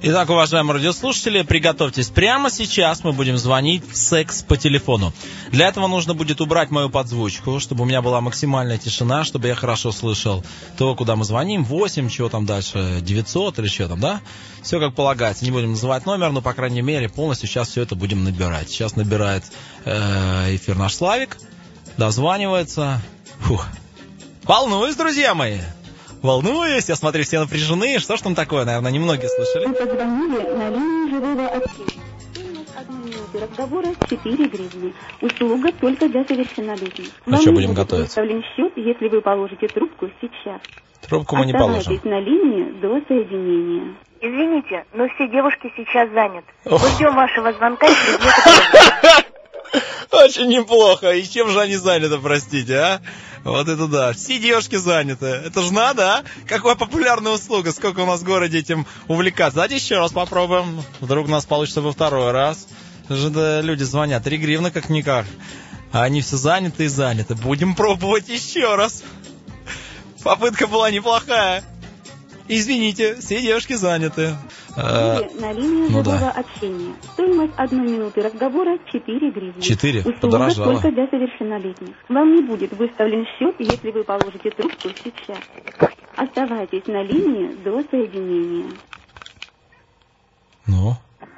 Итак, уважаемые радиослушатели, приготовьтесь. Прямо сейчас мы будем звонить в секс по телефону. Для этого нужно будет убрать мою подзвучку, чтобы у меня была максимальная тишина, чтобы я хорошо слышал то, куда мы звоним. 8, чего там дальше, 900 или что там, да? Все как полагается. Не будем называть номер, но, по крайней мере, полностью сейчас все это будем набирать. Сейчас набирает эфир наш Славик, дозванивается. Фух. Волнуюсь, друзья мои. Волнуюсь, я смотрю, все напряжены. Что ж там такое, наверное, немногие слышали. Мы позвонили на линию живого общения. Стоимость 1 минуты разговора 4 гривны. Услуга только для совершеннолетних. А что, будем готовиться? Выставлен счет, если вы положите трубку сейчас. Трубку мы не положим. Оставайтесь на линии до соединения. Извините, но все девушки сейчас заняты. Мы ждем вашего звонка через несколько. Очень неплохо. И чем же они заняты, простите, а? Вот это да. Все девушки заняты. Это же надо, а? Какая популярная услуга. Сколько у нас в городе этим увлекаться. Давайте еще раз попробуем. Вдруг у нас получится во второй раз. Да, люди звонят. 3 гривны как-никак. А они все заняты и заняты. Будем пробовать еще раз. Попытка была неплохая. Извините, все девушки заняты. На линию живого общения. Стоимость 1 минуты разговора 4 гривны. 4? Услуга Подорожало. только для совершеннолетних. Вам не будет выставлен счет, если вы положите трубку сейчас. Оставайтесь на линии до соединения. Ну?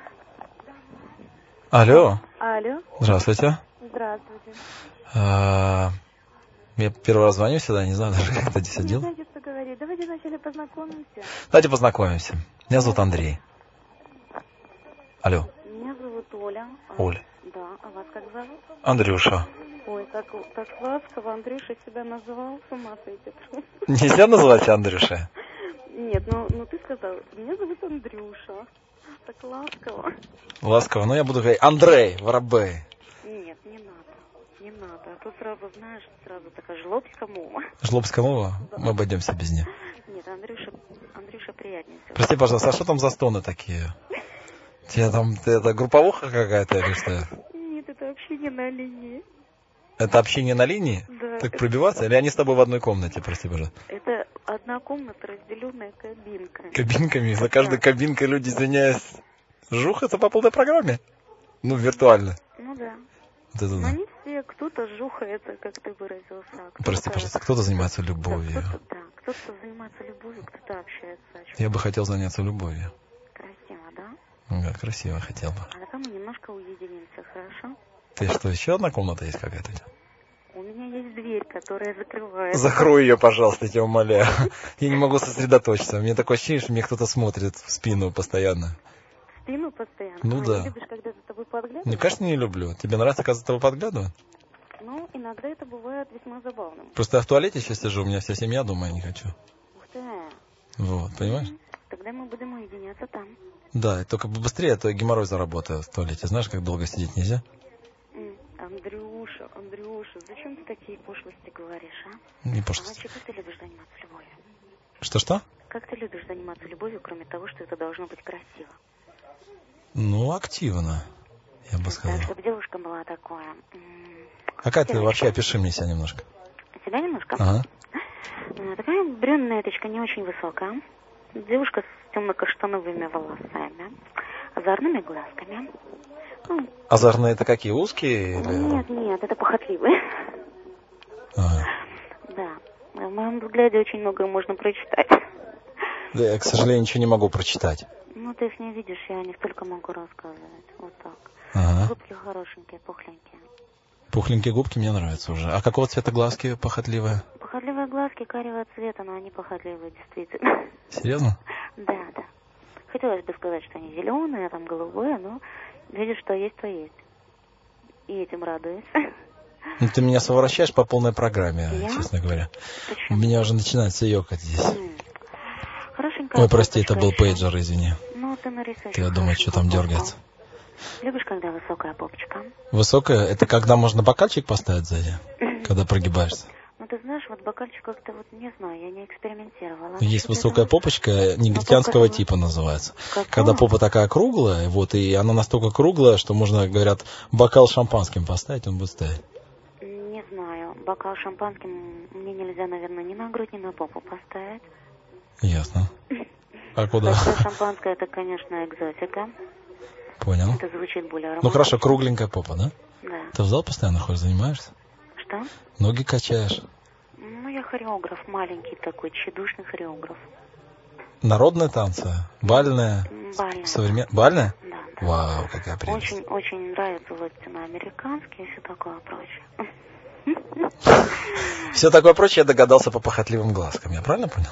Алло. Алло. Здравствуйте. Здравствуйте. Я первый раз звоню сюда, не знаю даже, как это здесь Не делать. знаете, что говорить. Давайте вначале познакомимся. Давайте познакомимся. Меня зовут Андрей. Алло. Меня зовут Оля. Оля. Да, а вас как зовут? Андрюша. Ой, так ласково Андрюша себя называл, с ума сойти. Нельзя называть тебя Андрюшей? Нет, ну ты сказал, меня зовут Андрюша. Так ласково. Ласково. Ну, я буду говорить Андрей Воробей. Нет, не надо. Не надо. А то сразу, знаешь, сразу такая жлобская мова. Жлобская мова? Мы обойдемся без нее. Нет, Андрюша приятнее всего. Прости, пожалуйста, а что там за стоны такие? Тебе там, это групповуха какая-то или что? Нет, это общение на линии. Это общение на линии? Да. Так пробиваться? Или они с тобой в одной комнате, прости, пожалуйста? Это одна комната, разделенная кабинкой. Кабинками? За каждой кабинкой люди, извиняюсь, жухаются по полной программе? Ну, виртуально. Ну да. Вот это Но да. не все, кто-то жухается, как ты выразился. Кто-то... Прости, пожалуйста, кто-то занимается любовью. Да, кто-то занимается любовью, кто-то общается. Я бы хотел заняться любовью. Красиво, да? Да, красиво хотел бы. А давай мы немножко уединимся, хорошо? Ты что, еще одна комната есть какая-то? У меня есть дверь, которая закрывается. Закрой ее, пожалуйста, я тебя умоляю. Я не могу сосредоточиться. Мне такое ощущение, что мне кто-то смотрит в спину постоянно. В спину постоянно? Ну да. Не любишь, когда за тобой подглядывают? Ну, конечно, не люблю. Тебе нравится, когда за тобой подглядывают? Ну, иногда это бывает весьма забавным. Просто я в туалете сейчас сижу, у меня вся семья дома, я не хочу. Ух ты. Вот, понимаешь? Тогда мы будем уединяться там. Да, только быстрее, а то я геморрой заработаю в туалете. Знаешь, как долго сидеть нельзя? Андрюша, зачем ты такие пошлости говоришь, а? Не А пошло. вообще, как ты любишь заниматься любовью? Что-что? Как ты любишь заниматься любовью, кроме того, что это должно быть красиво? Ну, активно, я бы сказал. Так, чтобы девушка была такое... Какая ты вообще, опиши мне себя немножко. Себя немножко? Ага. Такая брюнеточка, не очень высокая. Девушка с темно-каштановыми волосами, озорными глазками. Ну, Озорные это какие, узкие? Или... Нет, это похотливые. Ага. Да, в моем взгляде очень многое можно прочитать. Да, я, к сожалению, ничего не могу прочитать. Ну, ты их не видишь, я не столько могу рассказывать. Вот так. Ага. Губки хорошенькие, пухленькие. Пухленькие губки мне нравятся уже. А какого цвета глазки похотливые? Похотливые глазки карего цвета, но они похотливые, действительно. Серьезно? Да. Хотелось бы сказать, что они зеленые, а там голубые, но видишь, что есть, то есть. И этим радуюсь. Ну, ты меня совращаешь по полной программе, Я? честно говоря. Почему? У меня уже начинается ёкать здесь. Хорошенькая. Ой, прости, это был попочка еще. пейджер, извини. Ну, ты нарисуешь. Я думаю, что там дергается. Любишь, когда высокая попочка? Высокая, это когда можно бокальчик поставить сзади, когда прогибаешься. Ну, ты знаешь, вот бокальчик как-то вот не знаю, я не экспериментировала. Есть высокая попочка, негритянского типа называется. Какого? Когда попа такая круглая, вот, и она настолько круглая, что можно, говорят, бокал шампанским поставить, он будет стоять. Не знаю, бокал шампанским мне нельзя, наверное, ни на грудь, ни на попу поставить. Ясно. А куда? Хотя шампанское это, конечно, экзотика. Понял. Это звучит более романтично. Ну хорошо, кругленькая попа, да? Да. Ты в зал постоянно ходишь, занимаешься? Что? Ноги качаешь. Ну, я хореограф, маленький такой, тщедушный хореограф. Народные танцы? Бальные? Бальные. Бальные? Да. Вау, какая прелесть. Очень нравятся латиноамериканские и все такое прочее. Все такое прочее я догадался по похотливым глазкам. Я правильно понял?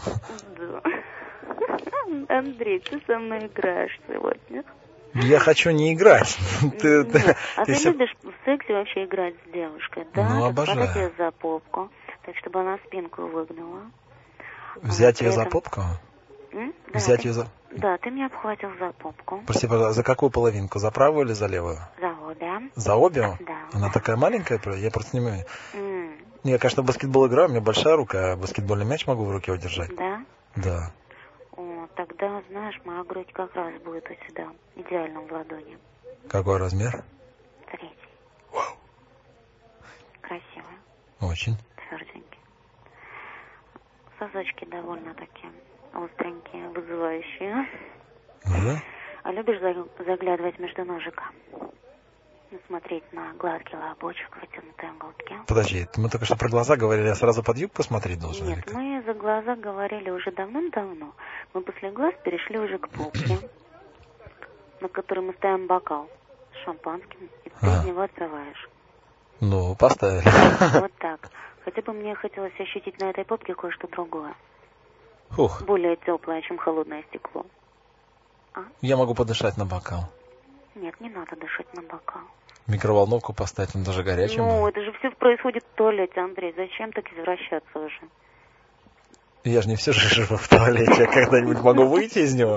Да. Андрей, ты со мной играешь сегодня. Я хочу не играть. Ты любишь в сексе вообще играть с девушкой, да? Ну, обожаю. Хватать ее за попку, так, чтобы она спинку выгнула. Взять ее за попку? Взять ее за... Да, ты меня обхватил за попку. Прости, пожалуйста, за какую половинку? За правую или за левую? За обе. За обе? Да. Она такая маленькая, я просто не понимаю. Я, конечно, в баскетбол играю, у меня большая рука, а баскетбольный мяч могу в руке удержать. Да? Да. О, тогда, знаешь, моя грудь как раз будет у тебя идеально в ладони. Какой размер? 3. Вау. Красивый. Очень. Тверденький. Сосочки довольно такие остренькие, вызывающие. Да? А любишь заглядывать между ножика? Смотреть на гладкий лобочек, вытянутые губки. Подожди, мы только что про глаза говорили, я сразу под юбку смотреть должен? Нет, мы за глаза говорили уже давным-давно. Мы после глаз перешли уже к попке, на которой мы ставим бокал с шампанским, и ты из него отпиваешь. Ну, поставили. Вот так. Хотя бы мне хотелось ощутить на этой попке кое-что другое. Фух. Более теплое, чем холодное стекло. Я могу подышать на бокал. Нет, не надо дышать на бокал. Микроволновку поставить, он даже горячий. Ну, это же все происходит в туалете, Андрей. Зачем так извращаться уже? Я же не все же живу в туалете. Я когда-нибудь могу выйти из него?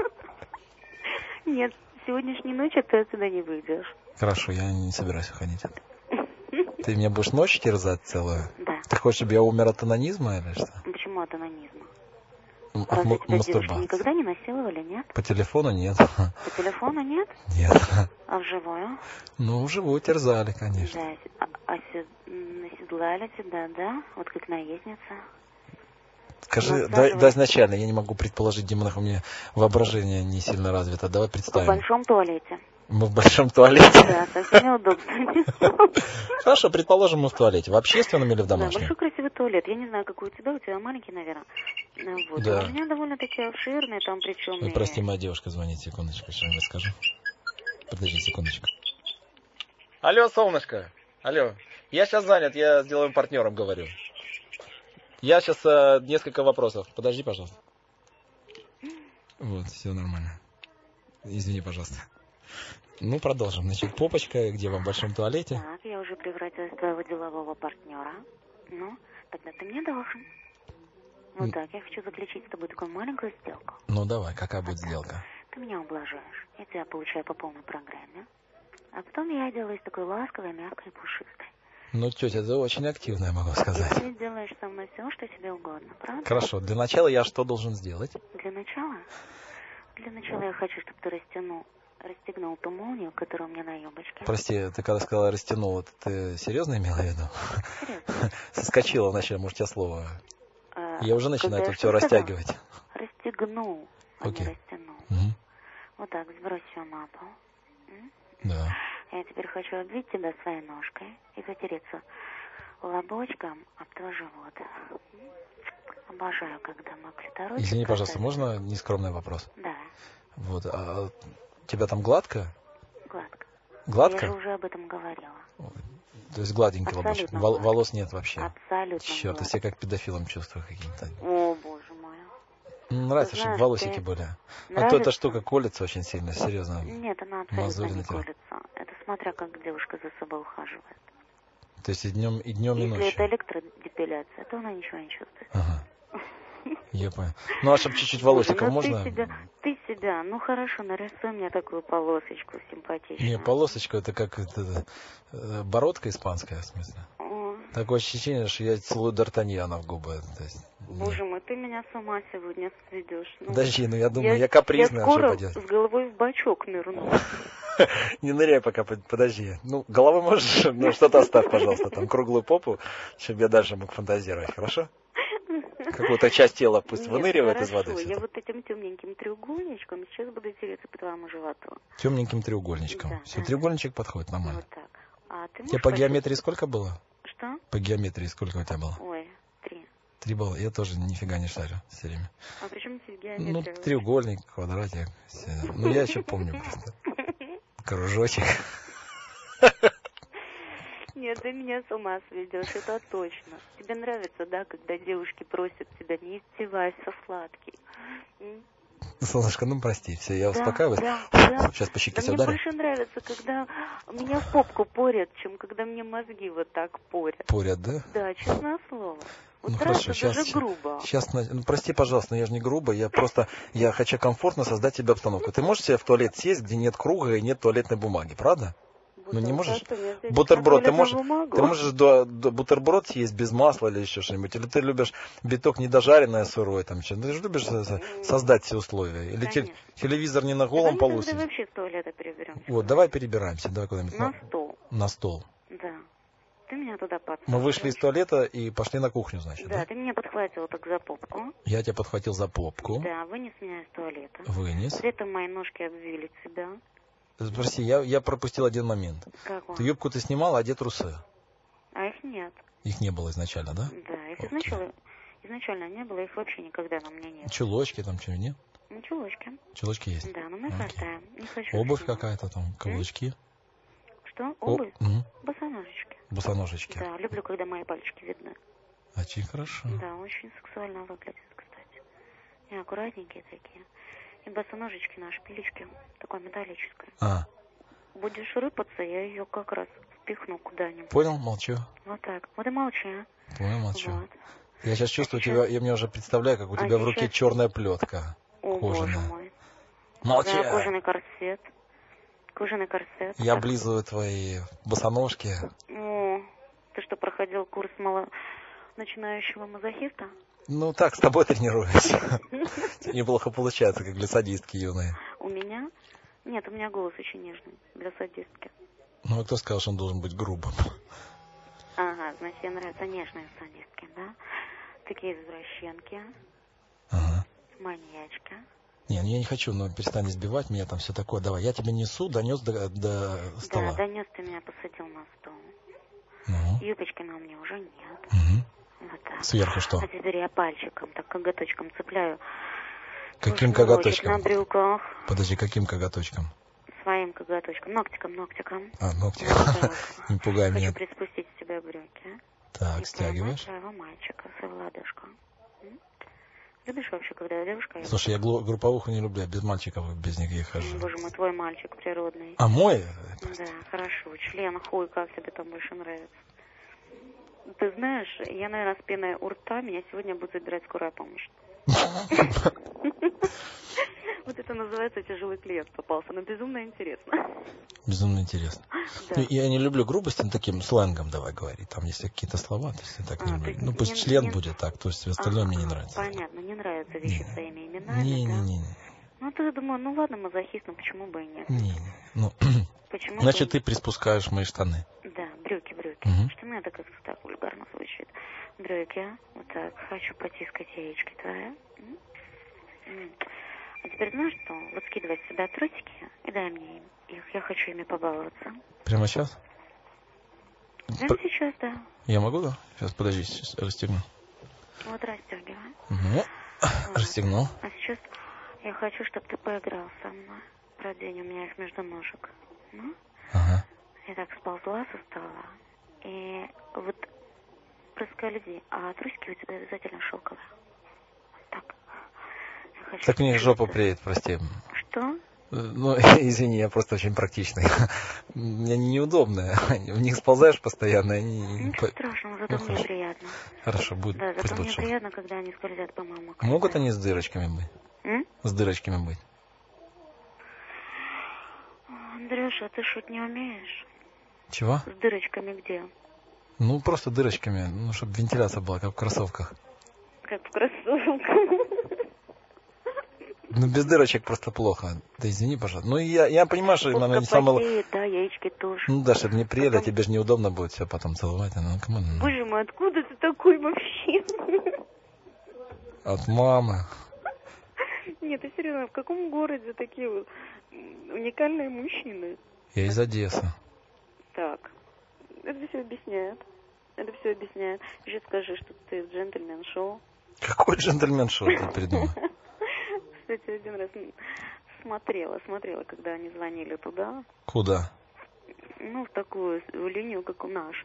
Нет, сегодняшней ночью ты отсюда не выйдешь. Хорошо, я не собираюсь уходить. Ты мне будешь ночь терзать целую? Да. Ты хочешь, чтобы я умер от анонизма или что? Почему от анонизма? От Разве тебя девушки мастурбации. никогда не насиловали, нет? По телефону нет. По телефону нет? Нет. А вживую? Ну, вживую терзали, конечно. Да, наседлали тебя, да? Вот как наездница. Скажи, да изначально, я не могу предположить, Димонах, у меня воображение не сильно развито. Давай представим. В большом туалете. Мы в большом туалете? Да, со всеми удобствами. Хорошо, предположим, мы в туалете. В общественном или в Да, домашнем? большой красивый туалет. Я не знаю, какой у тебя маленький, наверное. Вот. Да. У меня довольно-таки обширный, там причем... Ой, прости, моя девушка звонит, секундочку, что-нибудь скажу. Подожди секундочку. Алло, солнышко. Алло. Я сейчас занят, я с деловым партнером говорю. Я сейчас несколько вопросов. Подожди, пожалуйста. Вот, все нормально. Извини, пожалуйста. Ну, продолжим. Значит, попочка, где вам в большом туалете? Так, я уже превратилась в твоего делового партнера. Ну, тогда ты мне должен. Вот так, я хочу заключить с тобой такую маленькую сделку. Ну, давай, какая будет сделка? Ты меня ублажаешь, я тебя получаю по полной программе. А потом я делаюсь такой ласковой, мягкой и пушистой. Ну, тетя, ты очень активная, могу сказать. И ты делаешь со мной все, что тебе угодно, правда? Хорошо, для начала я что должен сделать? Для начала? Для начала я хочу, чтобы ты расстегнул ту молнию, которая у меня на юбочке. Прости, ты когда сказала растянул, это ты серьезно имела в виду? Серьезно. Соскочила вначале, может, я слово. Я уже начинаю тут все сказала? растягивать. Расстегнул, Окей. а не растянул. Угу. Вот так, сбрось все на пол. Да. Я теперь хочу обвить тебя своей ножкой и потереться лобочком об твой живот. Обожаю, когда мы клиторочек... Извини, пожалуйста, можно нескромный вопрос? Да. Вот, а у тебя там гладко? Гладко. Гладко? Я же уже об этом говорила. То есть гладенький лобочек. Абсолютно гладко. Волос нет вообще. Абсолютно Черт, гладко. я себя как педофилом чувствую каким-то. О, боже мой. Нравится, Знаешь, чтобы волосики ты- были. А то Нравится? эта штука колется очень сильно, серьезно. Нет, она абсолютно Мозоль не на тебя. колется. Это смотря как девушка за собой ухаживает. То есть и днем, и Если ночью. это электродепиляция, то она ничего не чувствует. Ага. Я понял. Ну, а чтобы чуть-чуть волосиков Боже, ну можно? Ты себя, ну хорошо, нарисуй мне такую полосочку симпатичную. Не, полосочка это как бородка испанская, в смысле. О, Такое ощущение, что я целую Д'Артаньяна в губы. То есть, боже мой, ты меня с ума сегодня сведешь. Ну, подожди, ну я думаю, я капризная, я что скоро поделать. с головой в бачок нырну. Не ныряй пока, подожди. Ну, головой можешь, ну что-то оставь, пожалуйста, там круглую попу, чтобы я дальше мог фантазировать, хорошо? какую-то часть тела пусть Нет, выныривает из хорошо. воды. Я вот этим темненьким треугольничком сейчас буду тереться по твоему животу. Темненьким треугольничком. Да, Все, да. треугольничек подходит нормально. Вот так. А ты Тебе можешь по геометрии сколько было? Что? По геометрии сколько у тебя было? Ой, 3. 3 балла. Я тоже нифига не шарю все время. А почему тебе Ну, геометрия? треугольник, квадратик. Все. Ну, я еще помню просто. Кружочек. Нет, ты меня с ума сведешь, это точно. Тебе нравится, да, когда девушки просят тебя, не издевайся, сладкий. Солнышко, ну прости, все, я Да, успокаиваюсь. да. Сейчас по щеке Да тебя мне ударю. больше нравится, когда меня в попку порят, чем когда мне мозги вот так порят. Поряд, да? Да, честное слово. Вот Ну нравится хорошо, даже грубо. Сейчас, ну, прости, пожалуйста, но я же не грубо, я хочу комфортно создать тебе обстановку. Ты можешь себе в туалет сесть, где нет круга и нет туалетной бумаги, правда? Ну не можешь? Бутерброд, ты можешь бутерброд съесть без масла или еще что-нибудь? Или ты любишь биток недожаренное сырое, там что? Ты же любишь создать все условия? Или телевизор не на голом полу сидит? Давай вообще с туалета переберемся. Вот, давай перебираемся, давай куда-нибудь. На стол. На стол. Да. Ты меня туда подсаживаешь. Мы вышли из туалета и пошли на кухню, значит, да? Да, ты меня подхватил так за попку. Я тебя подхватил за попку. Да, вынес меня из туалета. Вынес. При этом мои ножки обвили тебя. Спроси, я пропустил один момент. Какой? Ты юбку ты снимала, а где трусы? А их нет. Их не было изначально, да? Да, их изначально не было, их вообще никогда на мне нет. Чулочки там что, нет? Ну, чулочки. Чулочки есть? Да, но мы их оставим. Не хочу. Обувь какая-то там, каблучки? Что? Обувь? Босоножечки. Босоножечки. Да, люблю, когда мои пальчики видны. Очень хорошо. Да, очень сексуально выглядит, кстати. И аккуратненькие такие. И босоножечки на шпилечке, такой металлической. Будешь рыпаться, я ее как раз впихну куда-нибудь. Понял, молчу. Вот так. Вот и молчи, а. Понял, молчу. Вот. Я сейчас чувствую тебя, я мне уже представляю, как у тебя в руке черная плетка. О, кожаная. боже мой. Молчи. Да, кожаный корсет. Кожаный корсет. Я облизываю твои босоножки. О, ты что, проходил курс начинающего мазохиста? Ну так, с тобой тренируюсь. Неплохо получается, как для садистки юной. У меня? Нет, у меня голос очень нежный для садистки. Ну а кто сказал, что он должен быть грубым? Ага, значит, тебе нравятся нежные садистки, да? Такие извращенки. Ага. Маньячки. Не, ну я не хочу, но перестань избивать меня, там все такое. Давай, я тебя несу, донес до стола. Да, донес, ты меня посадил на стол. Ну. Юбочки на мне уже нет. Угу. Вот так. Сверху что? А теперь я пальчиком, так коготочком цепляю. Каким коготочком? На брюках. Подожди, каким коготочком? Своим коготочком. Ногтиком. А, ногтиком. Не пугай меня. Хочу приспустить с тебя брюки. Так, стягиваешь. Своего мальчика, своего ладошку. Любишь вообще, когда девушка... Слушай, я групповуху не люблю, я без мальчиков, без никаких хожу. Боже мой, твой мальчик природный. А мой? Да, хорошо. Член, хуй, как тебе там больше нравится? Ты знаешь, я, наверное, с пеной у рта, меня сегодня будет забирать скорая помощь. Вот это называется тяжелый клиент попался, но безумно интересно. Безумно интересно. Да. Я не люблю грубости, таким сленгом давай говорить. Там есть какие-то слова, то есть я так не люблю. Ну пусть член будет так, то есть остальное мне не нравится. Понятно, не нравятся вещи своими именами, Не. Ну ты думаю, ну ладно, мазохист, но почему бы и нет? Не. Ну, почему значит, ты приспускаешь мои штаны. Да, брюки. Угу. Штаны это как-то так вульгарно звучит. Брюки, вот так, хочу потискать яички твои. А теперь знаешь что? Вот скидывай с себя трусики и дай мне их. Я хочу ими побаловаться. Прямо сейчас? Прямо сейчас, да. Я могу, да? Сейчас, подожди, сейчас расстегну. Вот расстегивай. Угу. Расстегнул. А сейчас я хочу, чтобы ты поиграл со мной. Продень у меня их между ножек. Ну? Ага. Я так сползла со стола. И вот проскользи. А трусики у тебя обязательно шелковые. Так. Так мне жопа приедет, прости. Что? Ну, извини, я просто очень практичный. Мне неудобно. В них сползаешь постоянно. Ничего страшного, зато мне приятно. Хорошо, будет. Да, зато мне приятно, когда они скользят по моему коже. Могут они с дырочками быть? С дырочками быть? Андрюша, а ты шут не умеешь? Чего? С дырочками где? Ну, просто дырочками, ну, чтобы вентиляция была, как в кроссовках. Как в кроссовках. Ну, без дырочек просто плохо. Да извини, пожалуйста. Ну, я понимаю, что, наверное, не самое... Да, яички тоже. Ну, да, чтобы не приели, тебе же неудобно будет все потом целовать. Ну, камон. Боже мой, откуда ты такой вообще? От мамы. Нет, ты серьезно, в каком городе такие вот уникальные мужчины? Я из Одессы. Так, это все объясняет. Еще скажи, что ты джентльмен-шоу. Какой джентльмен-шоу ты придумал? Кстати, один раз смотрела, когда они звонили туда. Куда? Ну, в такую линию, как наша.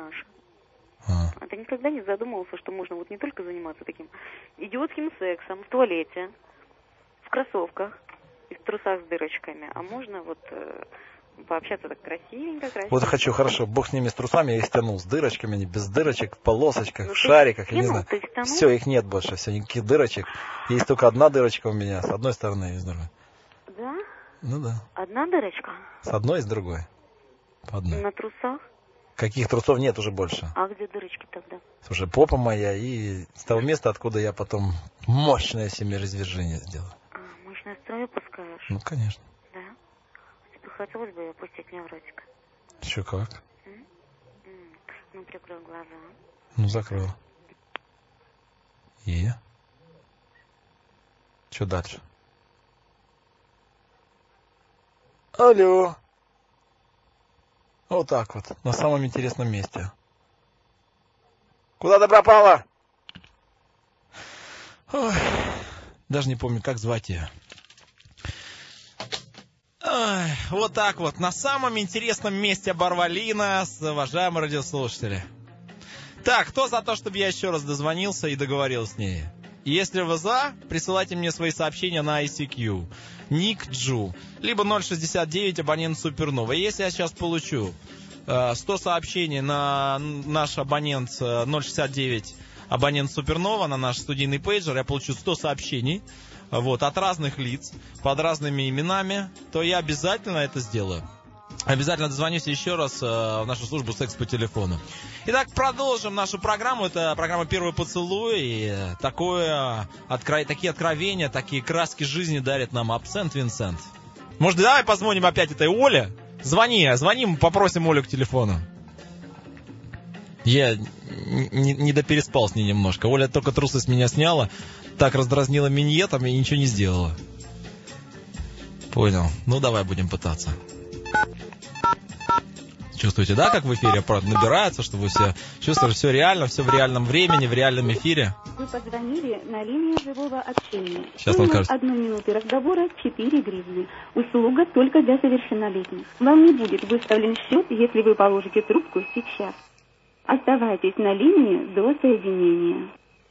А ты никогда не задумывался, что можно вот не только заниматься таким идиотским сексом в туалете, в кроссовках и в трусах с дырочками, а можно вот пообщаться так красивенько. Вот хочу, хорошо, бог с ними, с трусами, я их стянул, с дырочками, не без дырочек, в полосочках, в шариках, я не знаю. Все, их нет больше, все, никаких дырочек. Есть только одна дырочка у меня, с одной стороны и с другой. Да? Ну да. Одна дырочка? С одной и с другой. По одной. На трусах? Каких трусов нет уже больше. А где дырочки тогда? Слушай, попа моя и с того места, откуда я потом мощное семяразвержение сделал. Мощное строю пускаешь? Ну, конечно. Да? Тебе хотелось бы опустить невротика? Еще как? Ну, прикрой глаза. Ну, закрыл. И? Что дальше? Алло. Вот так вот, на самом интересном месте. Куда ты пропала? Ой, даже не помню, как звать ее. Ой, вот так вот, на самом интересном месте оборвали нас, уважаемые радиослушатели. Так, кто за то, чтобы я еще раз дозвонился и договорился с ней? Если вы за, присылайте мне свои сообщения на ICQ. Ник Джу. Либо 069 абонент Супернова. Если я сейчас получу 100 сообщений на наш абонент 069 абонент Супернова, на наш студийный пейджер, я получу 100 сообщений вот, от разных лиц, под разными именами, то я обязательно это сделаю. Обязательно дозвонюсь еще раз в нашу службу «Секс по телефону». Итак, продолжим нашу программу. Это программа «Первый поцелуй». И такие откровения, такие краски жизни дарит нам Абсент Винсент. Может, давай позвоним опять этой Оле? Звоним, попросим Олю к телефону. Я не допереспал с ней немножко. Оля только трусы с меня сняла, так раздразнила миньетом и ничего не сделала. Понял. Ну, давай будем пытаться. Чувствуете, да, как в эфире набирается, что вы все чувствуете, все реально, все в реальном времени, в реальном эфире? Вы позвонили на линию живого общения. Сейчас он скажет. 1 минуты разговора 4 гривны. Услуга только для совершеннолетних. Вам не будет выставлен счет, если вы положите трубку сейчас. Оставайтесь на линии до соединения.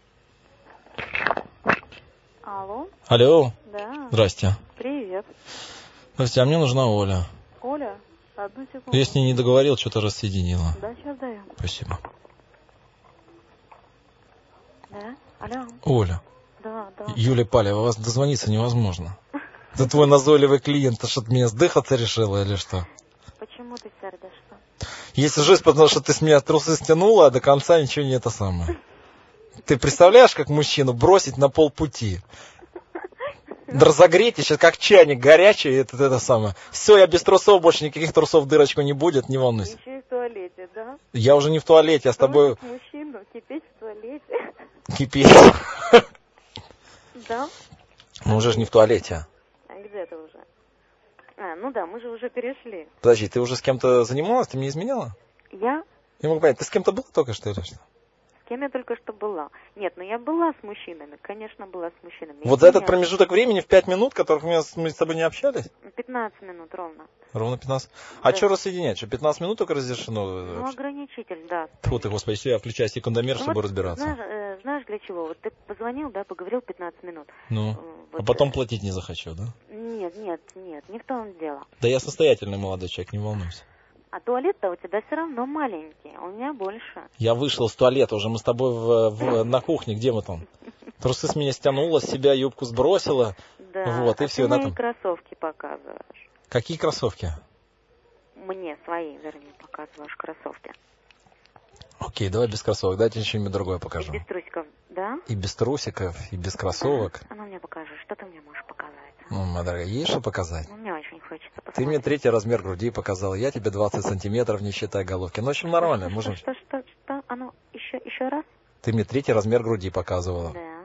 Алло? Алло. Да. Здрасте. Привет. Здрасте, а мне нужна Оля. Оля? Одну секунду. Я с ней не договорил, что-то рассоединила. Да, сейчас даю. Спасибо. Да? Алло? Оля. Да. Юлия Палева, вас дозвониться невозможно. Это твой назойливый клиент, ты что-то меня сдыхаться решила или что? Почему ты сердишься? Если жесть, потому что ты с меня трусы стянула, а до конца ничего не это самое. Ты представляешь, как мужчину бросить на полпути? Да разогрейте, сейчас как чайник горячий, это самое. Все, я без трусов, больше никаких трусов, дырочку не будет, не волнуйся. Еще и в туалете, да? Я уже не в туалете, я с тобой... Мужчину кипеть в туалете. Кипеть. Да? Мы уже же не в туалете. А где ты уже? Ну да, мы же уже перешли. Подожди, ты уже с кем-то занималась, ты мне изменяла? Я? Я могу понять, ты с кем-то была только что или что? С кем я только что была? Нет, я была с мужчинами, конечно, была с мужчинами. Вот за этот промежуток времени в 5 минут, которых мы с тобой не общались? 15 минут ровно. Ровно 15? А что рассоединять? Что 15 минут только разрешено? Ну, ограничитель, да. Фу ты, господи, все, я включаю секундомер, чтобы вот, разбираться. Знаешь для чего? Вот ты позвонил, да, поговорил 15 минут. Ну, вот, а потом платить не захочу, да? Нет, не в том дело. Да я состоятельный молодой человек, не волнуйся. А туалет-то у тебя все равно маленький, у меня больше. Я вышел из туалета уже, мы с тобой на кухне, где мы там? Трусы с меня стянула, с себя юбку сбросила. Да, вот, и а все. ты мои кроссовки показываешь. Какие кроссовки? Мне свои, вернее, показываешь кроссовки. Окей, давай без кроссовок, дайте что-нибудь другое покажу. И без трусиков, да? И без трусиков, и без кроссовок. А ну мне покажи, что ты мне можешь показать? Ну, моя дорогая, есть что показать? Ну, мне очень хочется посмотреть. Ты мне 3-й размер груди показал, я тебе 20 сантиметров, не считая головки. Ну, в общем, нормально. Что? А ну, еще раз? Ты мне 3-й размер груди показывала. Да.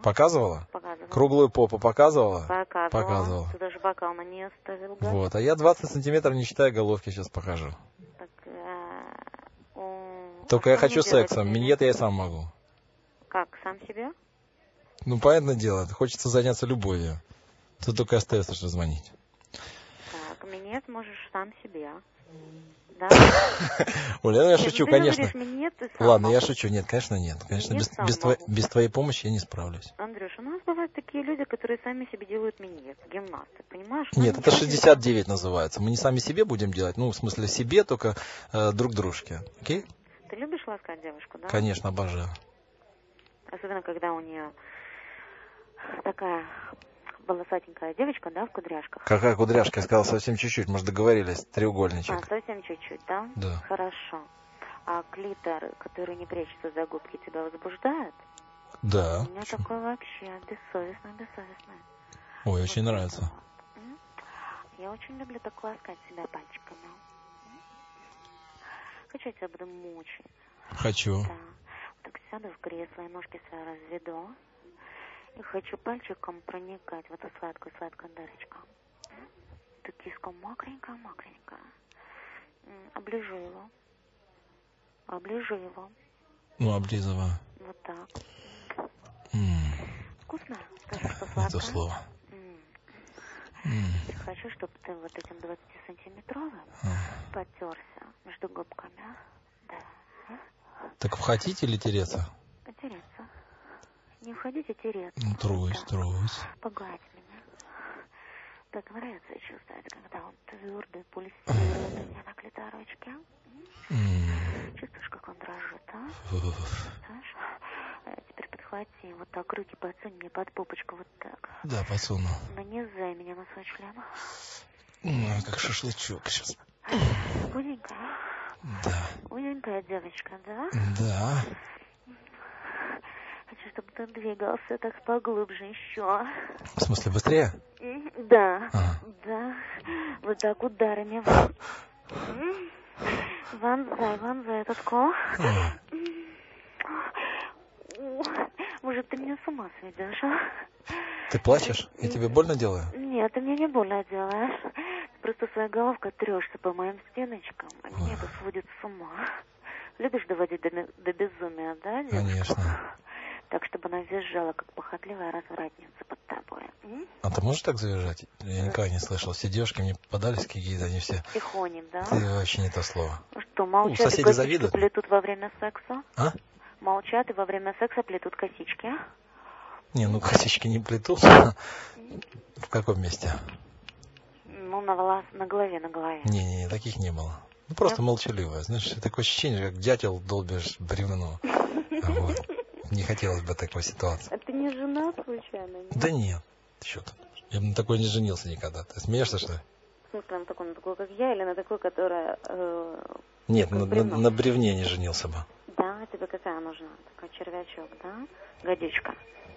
Показывала? Показывала. Круглую попу показывала? Показывала. Ты даже бокал на нее ставил. Да? Вот, а я 20 сантиметров, не считая головки, сейчас покажу. Так, Только я хочу секса, миньет я и сам могу. Как, сам себе? Ну, понятное дело, хочется заняться любовью. Тут только остается, что звонить. Так, миньет можешь сам себе. Да? Оля, я шучу, конечно. Говоришь, миньет, Ладно, я шучу. Нет, конечно, нет. Конечно, без твоей помощи я не справлюсь. Андрюш, у нас бывают такие люди, которые сами себе делают миньет, гимнасты, понимаешь? Нет, это 69 называется. Мы не сами себе будем делать, ну, в смысле себе, только друг дружке. Окей? Ты любишь ласкать девушку, да? Конечно, обожаю. Особенно, когда у нее такая волосатенькая девочка, да, в кудряшках. Какая кудряшка? Я сказал совсем чуть-чуть, может, договорились, треугольничек. Совсем чуть-чуть, да? Да. Хорошо. А клитор, который не прячется за губки, тебя возбуждает? Да. У меня такое вообще бессовестное. Ой, очень нравится. Я очень люблю так ласкать себя пальчиками. Хочу, я тебя буду мучить. Хочу. Да. Так сяду в кресло и ножки свои разведу. И хочу пальчиком проникать в эту сладкую дырочку. Ты киска мокренькая. Оближу его. Ну, облизываю. Вот так. Вкусно? Скажи, что сладко? Это слово. Хочу, чтобы ты вот этим 20-сантиметровым потерся между губками. Да. Так входить или тереться? Тереться. Не входите, тереться. Ну, трусь. Погладь меня. Так нравится чувствовать, когда он твердый, пульсирует у меня на клиторочке. Чувствуешь, как он дрожит, а? Знаешь? Теперь подхвати, вот так руки подсунь мне под попочку, вот так. Да, подсуну. Нанизай меня на свой член. Как шашлычок сейчас. Узенькая? Да. Узенькая девочка, да? Да. Хочу, чтобы ты двигался так поглубже еще. В смысле, быстрее? Да. Да. Вот так ударами. Вонзай этот кол. Может, ты меня с ума сведешь, а? Ты плачешь? Я тебе больно делаю? Нет, ты мне не больно делаешь. Просто своей головкой трешься по моим стеночкам, а меня это сводит с ума. Любишь доводить до безумия, да, девушка? Конечно. Так, чтобы она визжала, как похотливая развратница под тобой. А ты можешь так завизжать? Я никогда не слышал. Все девушки мне попадались какие-то, они все... Тихонем, да? Ты вообще не то слово. Что, молчат и косички плетут во время секса? А? Молчат и во время секса плетут косички? Не, ну косички не плетут. В каком месте? Ну, на голове. Не, таких не было. Ну, просто молчаливая. Знаешь, такое ощущение, как дятел долбишь бревно. Вот. Не хотелось бы такой ситуации. А ты не женат случайно? Нет? Да нет. Что ты? Я бы на такой не женился никогда. Ты смеешься, что ли? В смысле, на такой, как я, или на такой, которая... Нет, на бревне не женился бы. Да, тебе какая нужна? Такой червячок, да? Гадючка.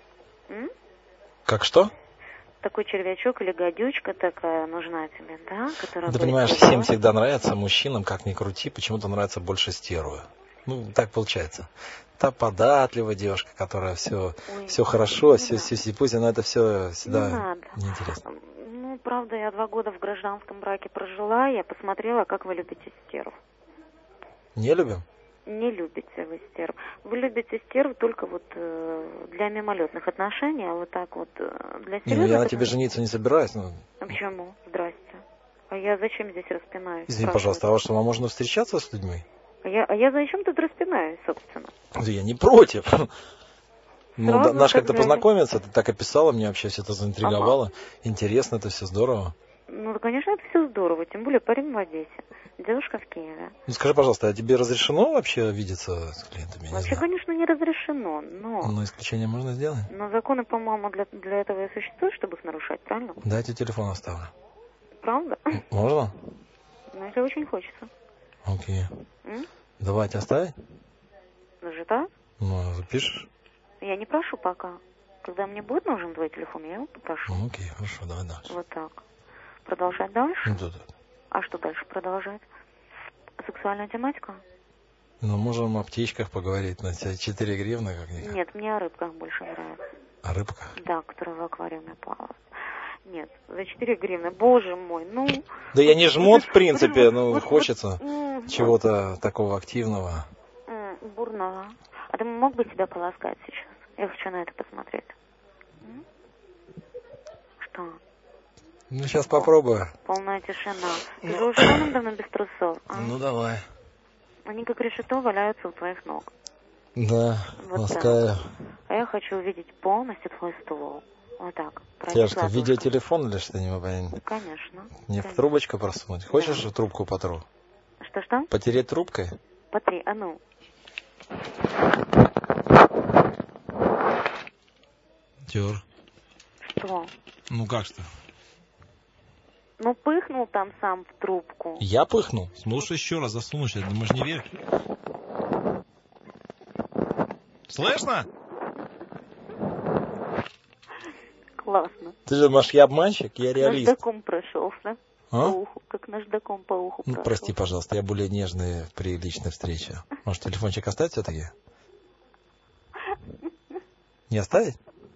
Как что? Такой червячок или гадючка такая нужна тебе, да? Которая ты понимаешь, всем всегда нравится, мужчинам, как ни крути, почему-то нравится больше стервы. Ну, так получается. Та податливая девушка, которая все хорошо, все сипусь, но это все всегда неинтересно. Ну, правда, я 2 года в гражданском браке прожила, я посмотрела, как вы любите стерв. Не любим? Не любите вы стерв. Вы любите стерв только вот для мимолетных отношений, а вот так вот для серьезных... я на тебе жениться не собираюсь. А почему? Здрасте. А я зачем здесь распинаюсь? Извини, пожалуйста, а что, вам можно встречаться с людьми? А я зачем тут распинаюсь, собственно? Я не против. Ну, наш как-то познакомиться, ты так описала, мне вообще все это заинтриговало. Интересно, это все здорово. Ну, конечно, это все здорово, тем более парень в Одессе, девушка в Киеве. Ну, скажи, пожалуйста, а тебе разрешено вообще видеться с клиентами? Вообще, конечно, не разрешено, но... Но исключение можно сделать? Но законы, по-моему, для этого и существуют, чтобы их нарушать, правильно? Дайте телефон оставлю. Правда? Можно? Ну, если очень хочется. Окей. Давайте оставить? Даже так? Ну, запишешь? Я не прошу пока. Когда мне будет нужен твой телефон, я его попрошу. Окей, хорошо, давай дальше. Вот так. Продолжать дальше? Да. А что дальше продолжать? Сексуальная тематика? Ну, можем о птичках поговорить на 4 гривны как-нибудь. Нет, мне о рыбках больше нравится. А рыбка? Да, которая в аквариуме плавает. Нет, за 4 гривны, боже мой, ну... Да я не жмот, в принципе, но хочется чего-то такого активного. Бурного. А ты мог бы тебя поласкать сейчас? Я хочу на это посмотреть. Что? Ну, сейчас попробую. Полная тишина. Ты же уже давно без трусов, а? Ну, давай. Они как решето валяются у твоих ног. Да, Вот ласкаю. так. А я хочу увидеть полностью твой ствол. Вот так. Тяжко. Видеотелефон или что-нибудь? Конечно. Мне в трубочку просунуть? Хочешь, трубку потру? Что? Потереть трубкой? Потри, а ну. Тер. Что? Ну как что? Ну пыхнул там сам в трубку. Я пыхнул? Слушай, еще раз засунуть, я думаешь, не верь? Слышно? Классно. Ты же, Маш, я обманщик, я реалист. Наждаком прошелся. А? По уху, как наждаком по уху прошелся. Прости, пожалуйста, я более нежный при личной встрече. Может, телефончик оставить все-таки? Не оставить?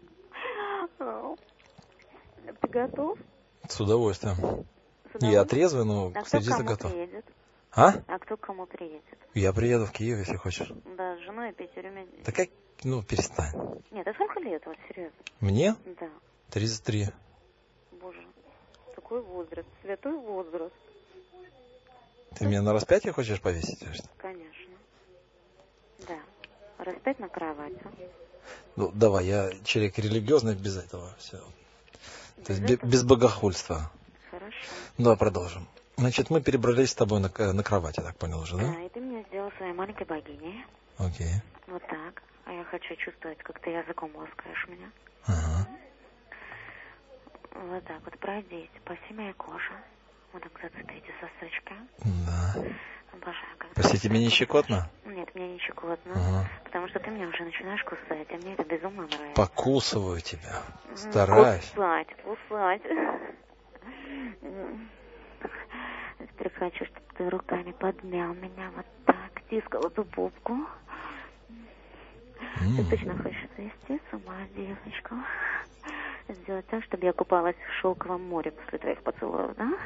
Ты готов? С удовольствием. Я трезвый, но, кстати, готов. Приедет? А? А кто к кому приедет? Я приеду в Киев, если хочешь. Да, с женой и 5 Да как? Ну, перестань. Нет, а сколько лет, вот серьезно? Мне? Да. 33. Боже, такой возраст, святой возраст. Ты меня на распятие хочешь повесить? Или что? Конечно. Да. Распять на кровати. Ну, давай, я человек религиозный без этого. Все. То есть без богохульства. Хорошо. Давай продолжим. Значит, мы перебрались с тобой на кровать, я так понял уже, да? Да, и ты меня сделал своей маленькой богиней. Окей. Вот так. А я хочу чувствовать, как ты языком ласкаешь меня. Ага. Вот так вот пройдись по всей моей коже. Вот так зацепите сосочки. Да. Обожаю. Простите, мне не щекотно? Нет, мне не щекотно. Ага. Потому что ты меня уже начинаешь кусать, а мне это безумно нравится. Покусываю тебя. Стараюсь. Кусать. Теперь хочу, чтобы ты руками подмял меня вот так, тискал эту попку. Ты точно хочешь свести с ума, девочка? Сделать так, чтобы я купалась в шелковом море после твоих поцелуев, да?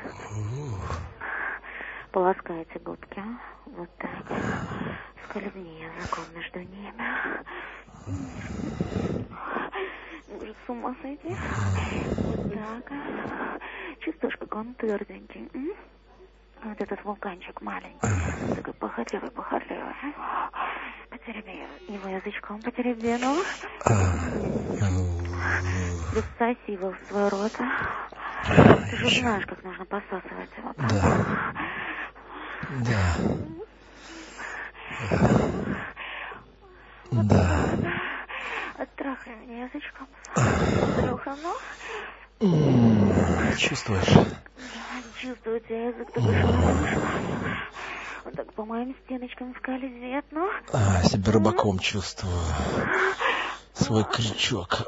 Полоскай эти губки. Вот так. Скользни языком между ними. Может, с ума сойти? Вот так. Чувствуешь, как он тверденький? Вот этот вулканчик маленький. Такой похотливый. Потереби его язычком, потереби, ну. Соси его в свой рот. Ты же знаешь, как нужно посасывать его. Да. Оттрахай меня язычком. Андрюха, ну. Чувствуешь? Да, чувствую тебя, язык такой шалашный. Вот так по моим стеночкам скользит, ну. Себя рыбаком чувствую. Свой крючок.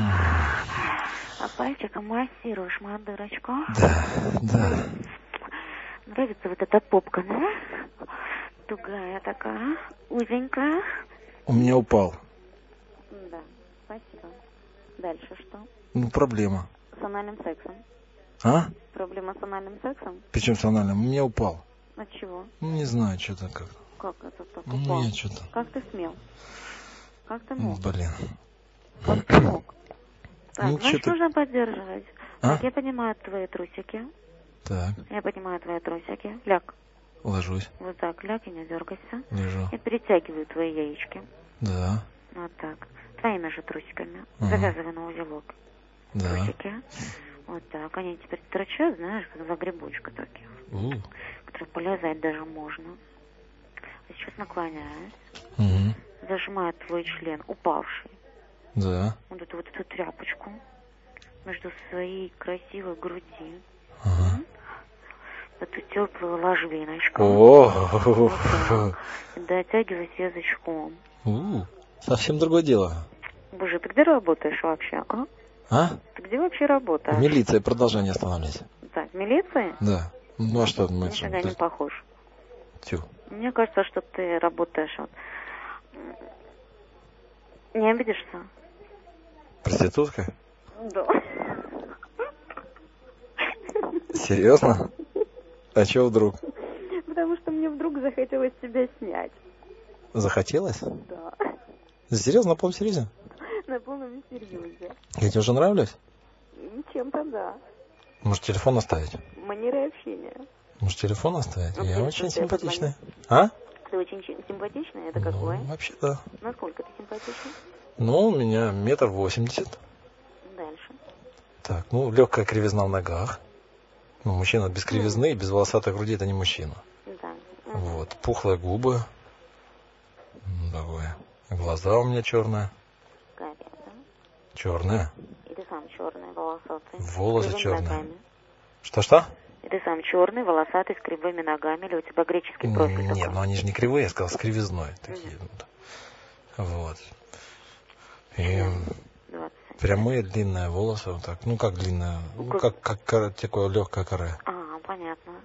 А пальчиком массируешь мою дырочку. Да. Нравится вот эта попка, да? Тугая такая, узенькая. У меня упал. Да, спасибо. Дальше что? Ну, проблема. С анальным сексом. А? Проблема с анальным сексом? Причем с анальным? У меня упал. От чего? Ну, не знаю, что-то как. Как это так Ну, упал? я что-то. Как ты смел? Как ты мог? Блин. Как ты мог? Так, Ну, значит, что-то... нужно поддерживать. А? Так, я поднимаю твои трусики. Так. Я поднимаю твои трусики. Ляг. Ложусь. Вот так, ляг и не дергайся. Лежу. И перетягиваю твои яички. Да. Вот так. Твоими же трусиками. Завязывай на узелок. Да. Трусики. Вот так. Они теперь торчат, знаешь, как два грибочка таких. Которые полезать даже можно. А сейчас наклоняюсь. Зажимаю твой член, упавший. Да. Вот эту тряпочку между своей красивой груди. Эту теплую ложбиночку. Вот дотягиваюсь язычком. Совсем другое дело. Боже, ты где работаешь вообще, а? А? Ты где вообще работаешь? В милиции, продолжение останавливать. Так, в милиции? Да. Ну а что? Мы Нифига не похож. Тю. Мне кажется, что ты работаешь вот... Не обидишься? Проститутка? Да. Серьезно? А чего вдруг? Потому что мне вдруг захотелось тебя снять. Захотелось? Да. Серьезно, на полном серьезе? На полном серьезе. Я тебе уже нравлюсь? Чем-то да. Может, телефон оставить? Манера общения. Может, телефон оставить? Ну, я очень симпатичный. А? Ты очень симпатичный? Это какой? Вообще, да. Насколько ты симпатичный? Ну, у меня 1,80 м. Дальше. Так, легкая кривизна в ногах. Мужчина без кривизны и без волосатой груди — это не мужчина. Да. Вот. Пухлые губы. Такое. Глаза у меня черные. Карие, да? Черные. И ты сам черный, волосатый. Волосы черные. Ногами. Что? И ты сам черный, волосатый, с кривыми ногами, или у тебя греческий профиль? Нет, они же не кривые, я сказал, с кривизной. Такие. Вот. И прямые длинные волосы, вот так. Как длинные, как такое легкое каре. Понятно.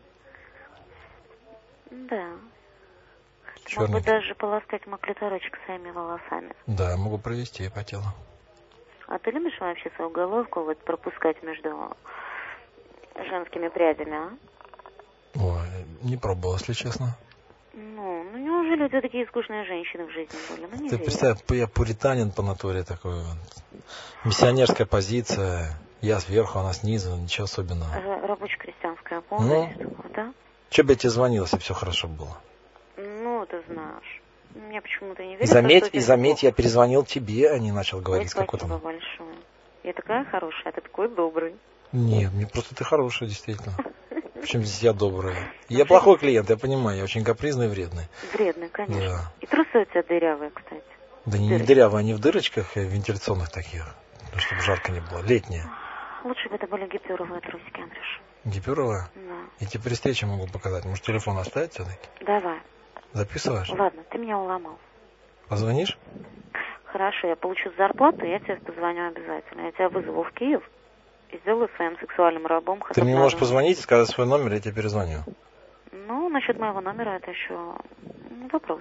Да. Черный. Могу даже полоскать мой клиторочек своими волосами. Да, могу провести по телу. А ты любишь вообще свою головку пропускать между женскими прядями, а? Ой, не пробовал, если честно. Неужели у тебя такие скучные женщины в жизни были? Не Ты верю. представь, я пуританин по натуре такой. Миссионерская позиция. Я сверху, она снизу, ничего особенного. Рабоче-крестьянская полностью, да? Че бы я тебе звонил, если все хорошо было? Ты знаешь. Мне почему-то не верится. И заметь, я перезвонил тебе, а не начал говорить с какой-то... Спасибо большое. Я такая хорошая, а ты такой добрый. Нет, мне просто ты хорошая, действительно. Причем здесь я добрая. Я плохой клиент, я понимаю, я очень капризный и вредный. Вредный, конечно. Да. И трусы у тебя дырявые, кстати. Да не дырявые, они в дырочках вентиляционных таких, чтобы жарко не было. Летние. Лучше бы это были гипюровые трусики, Андрюш. Гипюровые? Да. Я тебе при встрече могу показать. Может, телефон оставить все-таки? Давай. Записываешь? Ладно, ты меня уломал. Позвонишь? Хорошо, я получу зарплату, я тебе позвоню обязательно. Я тебя вызову в Киев и сделаю своим сексуальным рабом. Ты мне можешь позвонить, сказать свой номер, я тебе перезвоню. Насчет моего номера это еще вопрос.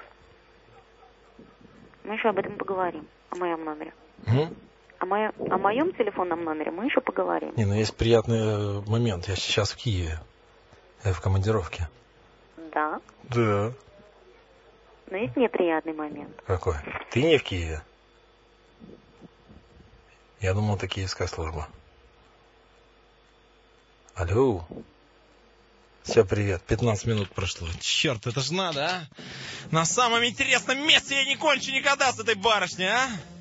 Мы еще об этом поговорим, о моем номере. О моем телефонном номере мы еще поговорим. Есть приятный момент. Я сейчас в Киеве. Я в командировке. Да? Да. Но есть неприятный момент. Какой? Ты не в Киеве? Я думал, это киевская служба. Алло. Все, привет. 15 минут прошло. Черт, это ж надо, а? На самом интересном месте я не кончу никогда с этой барышней, а?